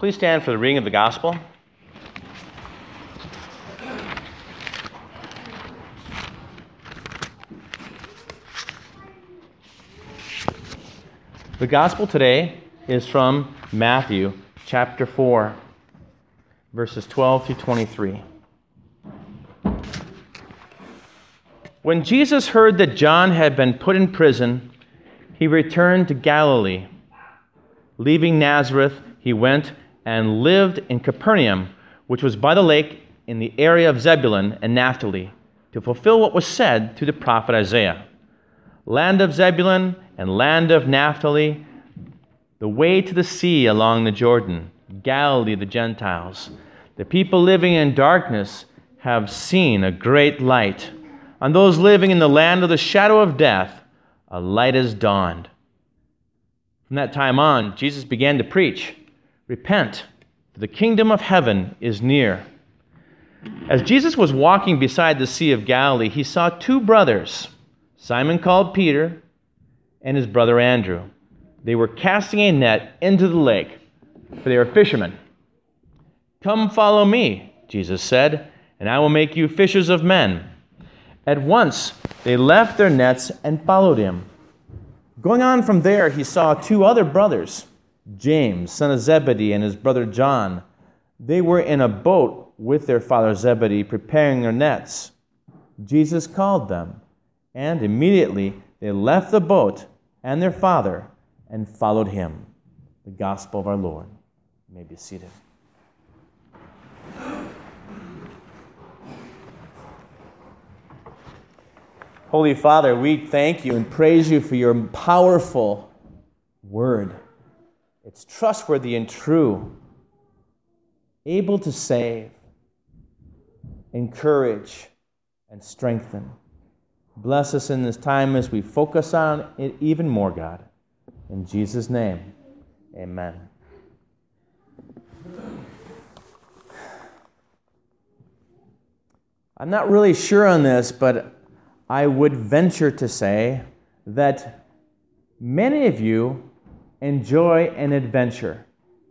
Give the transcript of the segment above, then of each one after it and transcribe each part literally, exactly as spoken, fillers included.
Please stand for the reading of the gospel. The gospel today is from Matthew chapter four, verses twelve through twenty-three. When Jesus heard that John had been put in prison, he returned to Galilee. Leaving Nazareth, he went and lived in Capernaum, which was by the lake in the area of Zebulun and Naphtali, to fulfill what was said through the prophet Isaiah. Land of Zebulun and land of Naphtali, the way to the sea along the Jordan, Galilee of the Gentiles. The people living in darkness have seen a great light. On those living in the land of the shadow of death, a light has dawned. From that time on, Jesus began to preach, "Repent, for the kingdom of heaven is near." As Jesus was walking beside the Sea of Galilee, he saw two brothers, Simon called Peter and his brother Andrew. They were casting a net into the lake, for they were fishermen. "Come follow me," Jesus said, "and I will make you fishers of men." At once they left their nets and followed him. Going on from there, he saw two other brothers, James, son of Zebedee, and his brother John. They were in a boat with their father Zebedee, preparing their nets. Jesus called them, and immediately they left the boat and their father and followed him. The gospel of our Lord. You may be seated. Holy Father, we thank you and praise you for your powerful word. It's trustworthy and true, able to save, encourage, and strengthen. Bless us in this time as we focus on it even more, God. In Jesus' name, amen. I'm not really sure on this, but I would venture to say that many of you enjoy an adventure.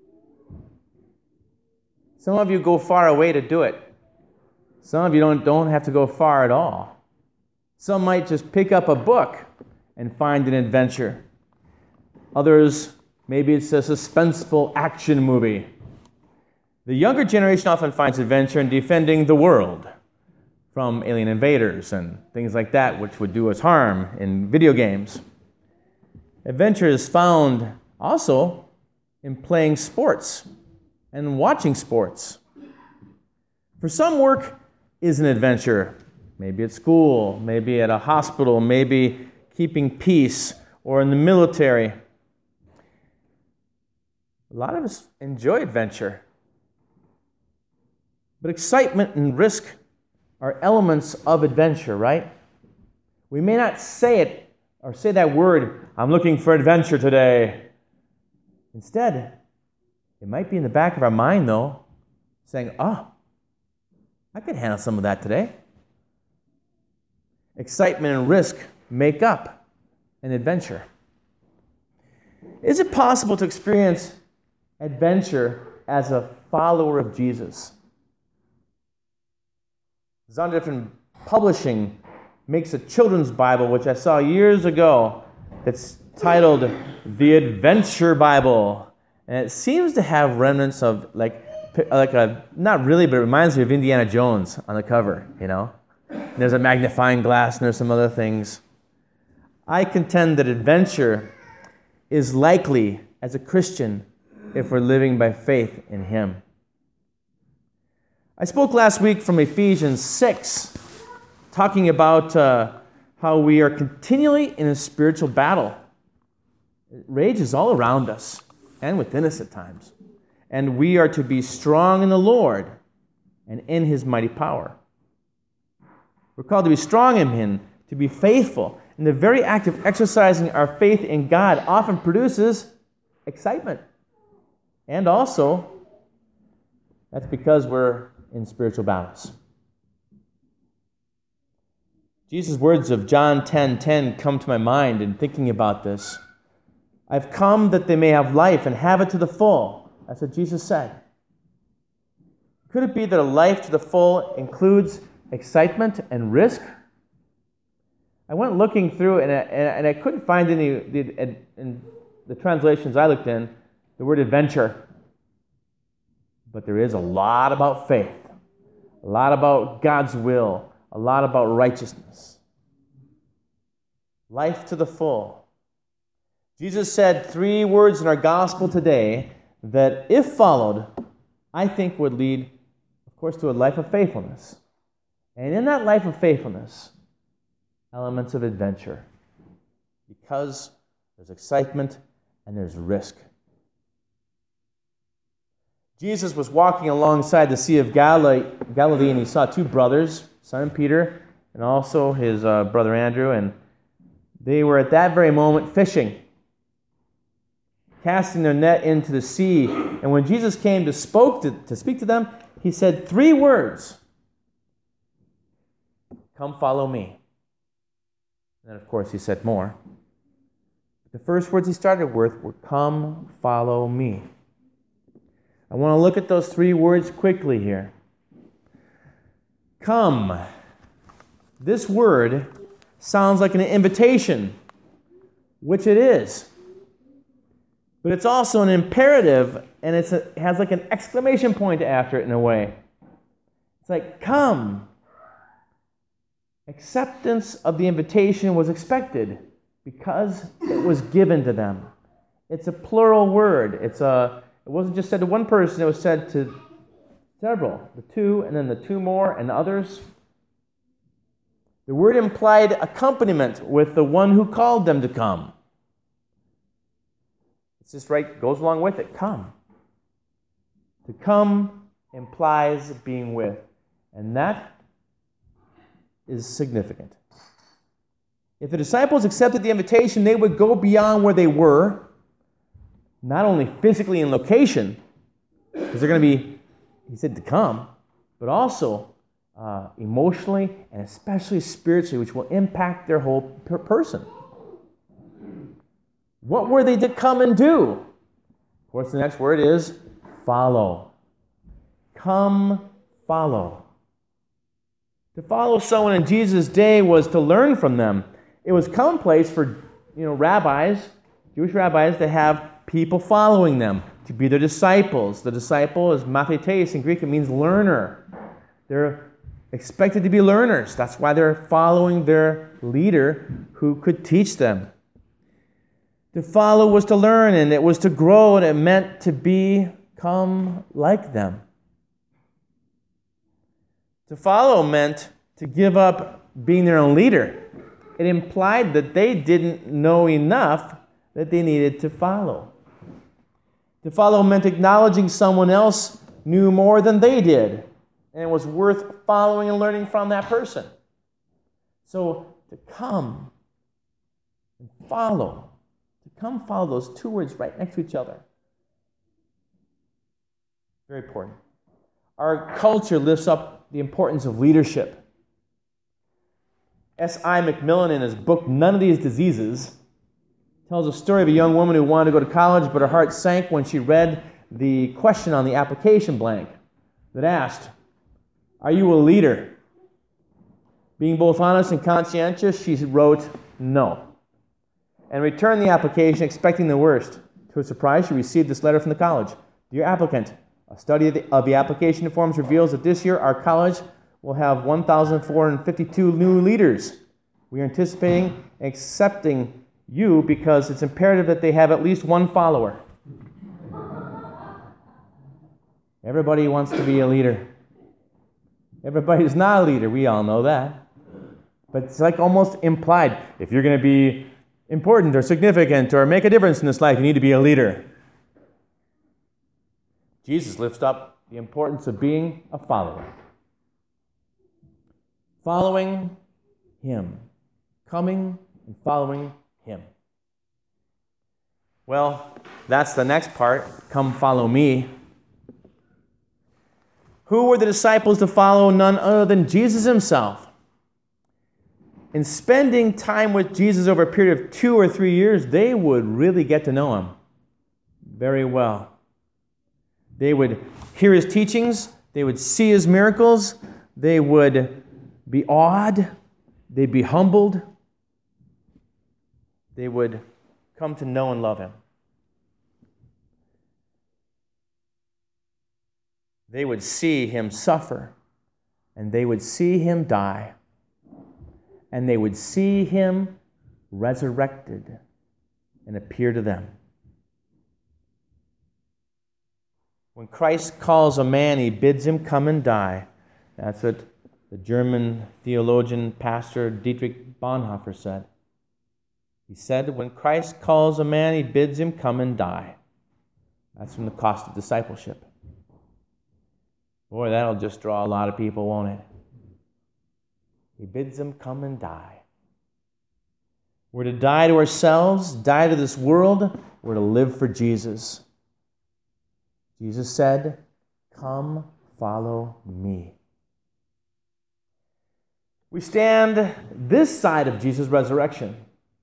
Some of you go far away to do it. Some of you don't, don't have to go far at all. Some might just pick up a book and find an adventure. Others, maybe it's a suspenseful action movie. The younger generation often finds adventure in defending the world from alien invaders and things like that, which would do us harm in video games. Adventure is found also in playing sports and watching sports. For some, work is an adventure. Maybe at school, maybe at a hospital, maybe keeping peace or in the military. A lot of us enjoy adventure. But excitement and risk are elements of adventure, right? We may not say it or say that word, "I'm looking for adventure today." Instead, it might be in the back of our mind, though, saying, "Oh, I could handle some of that today." Excitement and risk make up an adventure. Is it possible to experience adventure as a follower of Jesus? Zondervan Publishing makes a children's Bible, which I saw years ago, that's titled The Adventure Bible. And it seems to have remnants of, like, like a, not really, but it reminds me of Indiana Jones on the cover, you know? And there's a magnifying glass and there's some other things. I contend that adventure is likely as a Christian if we're living by faith in Him. I spoke last week from Ephesians six, talking about uh, how we are continually in a spiritual battle. It rages all around us and within us at times. And we are to be strong in the Lord and in His mighty power. We're called to be strong in Him, to be faithful. And the very act of exercising our faith in God often produces excitement. And also, that's because we're in spiritual battles. Jesus' words of John ten ten come to my mind in thinking about this. "I've come that they may have life and have it to the full. That's what Jesus said. Could it be that a life to the full includes excitement and risk? I went looking through, and I, and I couldn't find any, in the translations I looked in, the word adventure. But there is a lot about faith, a lot about God's will, a lot about righteousness. Life to the full. Jesus said three words in our gospel today that, if followed, I think would lead, of course, to a life of faithfulness. And in that life of faithfulness, elements of adventure. Because there's excitement and there's risk. Jesus was walking alongside the Sea of Galilee, Galilee and he saw two brothers, Simon Peter and also his uh, brother Andrew, and they were at that very moment fishing, casting their net into the sea. And when Jesus came to, spoke to, to speak to them, he said three words. Come follow me. And then, of course, he said more. The first words he started with were, come follow me. I want to look at those three words quickly here. Come. This word sounds like an invitation, which it is. But it's also an imperative, and it's a, it has like an exclamation point after it in a way. It's like, come. Acceptance of the invitation was expected because it was given to them. It's a plural word. It's a, it wasn't just said to one person, it was said to several. The two, and then the two more, and others. The word implied accompaniment with the one who called them to come. It's just right, goes along with it. Come. To come implies being with. And that is significant. If the disciples accepted the invitation, they would go beyond where they were, not only physically in location, because they're going to be, he said, to come, but also uh, emotionally and especially spiritually, which will impact their whole per- person. What were they to come and do? Of course, the next word is follow. Come follow. To follow someone in Jesus' day was to learn from them. It was commonplace for, you know, rabbis, Jewish rabbis, to have people following them, to be their disciples. The disciple is mathetes in Greek. It means learner. They're expected to be learners. That's why they're following their leader who could teach them. To follow was to learn, and it was to grow, and it meant to become like them. To follow meant to give up being their own leader. It implied that they didn't know enough that they needed to follow. To follow meant acknowledging someone else knew more than they did, and it was worth following and learning from that person. So to come and follow, to come follow, those two words right next to each other. Very important. Our culture lifts up the importance of leadership. S I McMillan, in his book, None of These Diseases, tells a story of a young woman who wanted to go to college, but her heart sank when she read the question on the application blank that asked, are you a leader? Being both honest and conscientious, she wrote no, and returned the application expecting the worst. To her surprise, she received this letter from the college. Dear applicant, a study of the, of the application forms reveals that this year our college will have one thousand four hundred fifty-two new leaders. We are anticipating accepting you because it's imperative that they have at least one follower. Everybody wants to be a leader. Everybody's not a leader. We all know that. But it's like almost implied. If you're going to be important or significant or make a difference in this life, you need to be a leader. Jesus lifts up the importance of being a follower. Following him. Coming and following him. Well, that's the next part. Come follow me. Who were the disciples to follow? None other than Jesus himself. In spending time with Jesus over a period of two or three years, they would really get to know him very well. They would hear his teachings. They would see his miracles. They would be awed. They'd be humbled. They would come to know and love him. They would see him suffer, and they would see him die, and they would see him resurrected and appear to them. When Christ calls a man, he bids him come and die. That's what the German theologian, pastor Dietrich Bonhoeffer said. He said, when Christ calls a man, he bids him come and die. That's from The Cost of Discipleship. Boy, that'll just draw a lot of people, won't it? He bids them come and die. We're to die to ourselves, die to this world. We're to live for Jesus. Jesus said, come follow me. We stand this side of Jesus' resurrection.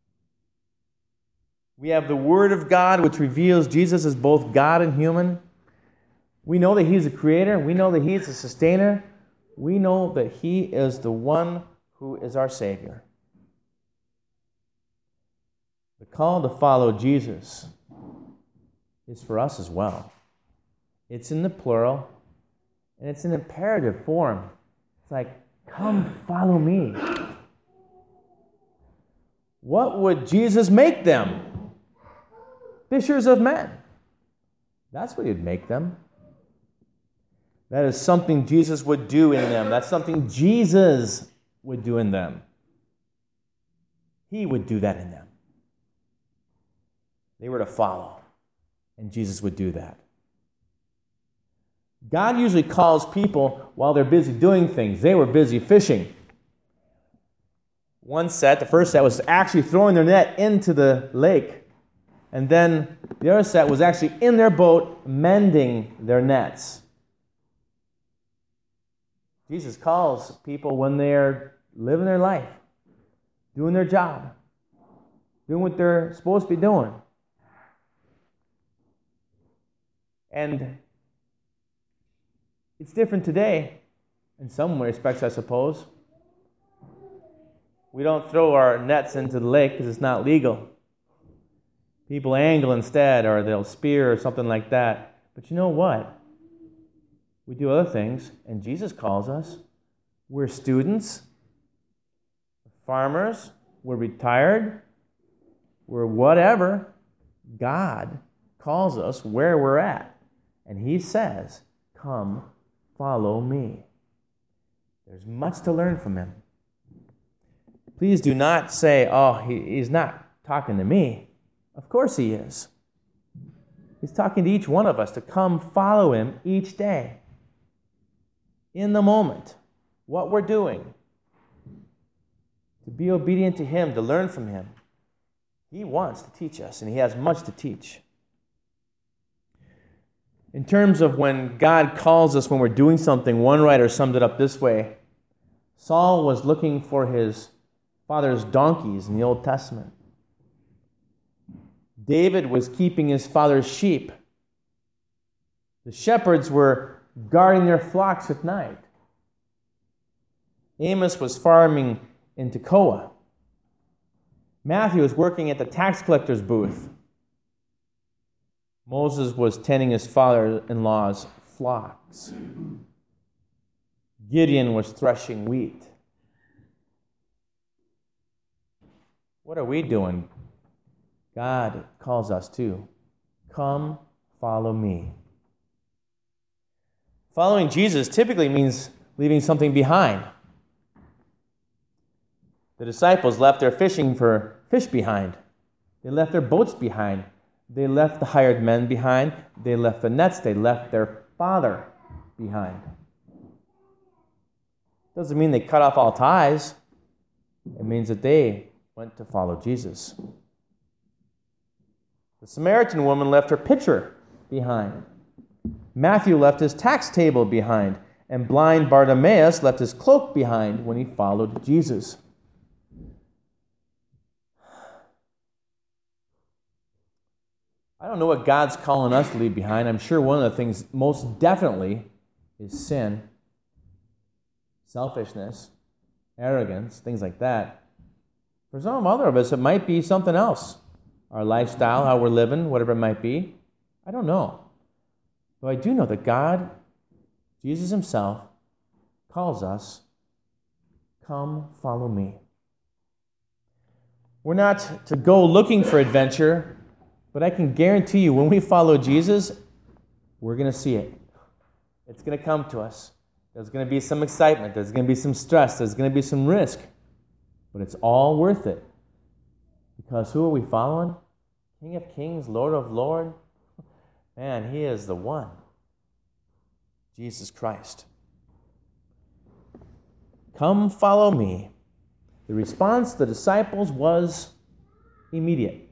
We have the Word of God, which reveals Jesus as both God and human. We know that he's the creator. We know that he's the sustainer. We know that he is the one who is our Savior. The call to follow Jesus is for us as well. It's in the plural, and it's in imperative form. It's like, come follow me. What would Jesus make them? Fishers of men. That's what he'd make them. That is something Jesus would do in them. That's something Jesus would do in them. He would do that in them. They were to follow, and Jesus would do that. God usually calls people while they're busy doing things. They were busy fishing. One set, the first set, was actually throwing their net into the lake. And then the other set was actually in their boat mending their nets. Jesus calls people when they're living their life, doing their job, doing what they're supposed to be doing. And it's different today, in some respects, I suppose. We don't throw our nets into the lake because it's not legal. People angle instead, or they'll spear or something like that. But you know what? We do other things, and Jesus calls us. We're students, farmers, we're retired, we're whatever. God calls us where we're at. And he says, come follow me. There's much to learn from him. Please do not say, oh, he, he's not talking to me. Of course he is. He's talking to each one of us to come follow him each day. In the moment, what we're doing, to be obedient to him, to learn from him. He wants to teach us, and he has much to teach. In terms of when God calls us when we're doing something, one writer summed it up this way. Saul was looking for his father's donkeys in the Old Testament. David was keeping his father's sheep. The shepherds were guarding their flocks at night. Amos was farming in Tekoa. Matthew was working at the tax collector's booth. Moses was tending his father-in-law's flocks. Gideon was threshing wheat. What are we doing? God calls us to come follow me. Following Jesus typically means leaving something behind. The disciples left their fishing for fish behind. They left their boats behind. They left the hired men behind. They left the nets. They left their father behind. Doesn't mean they cut off all ties. It means that they went to follow Jesus. The Samaritan woman left her pitcher behind. Matthew left his tax table behind. And blind Bartimaeus left his cloak behind when he followed Jesus. I don't know what God's calling us to leave behind. I'm sure one of the things most definitely is sin, selfishness, arrogance, things like that. For some other of us, it might be something else. Our lifestyle, how we're living, whatever it might be. I don't know. But I do know that God, Jesus himself, calls us, come follow me. We're not to go looking for adventure, but I can guarantee you when we follow Jesus, we're going to see it. It's going to come to us. There's going to be some excitement. There's going to be some stress. There's going to be some risk. But it's all worth it. Because who are we following? King of Kings, Lord of Lords. Man, he is the one. Jesus Christ. Come follow me. The response to the disciples was immediate.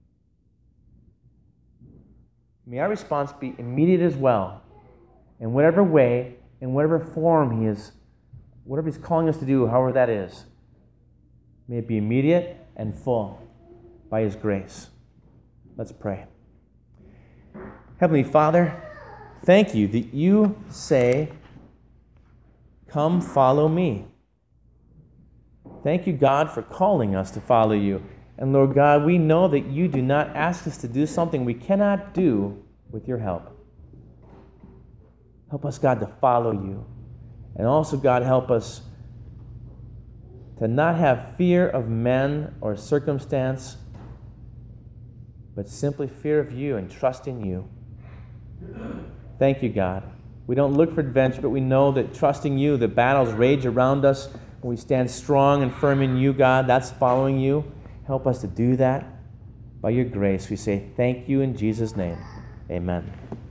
May our response be immediate as well. In whatever way, in whatever form he is, whatever he's calling us to do, however that is. May it be immediate and full by his grace. Let's pray. Heavenly Father, thank you that you say, come follow me. Thank you, God, for calling us to follow you. And Lord God, we know that you do not ask us to do something we cannot do with your help. Help us, God, to follow you. And also, God, help us to not have fear of men or circumstance, but simply fear of you and trust in you. Thank you, God. We don't look for adventure, but we know that trusting you, the battles rage around us, and we stand strong and firm in you, God. That's following you. Help us to do that by your grace. We say thank you in Jesus' name. Amen.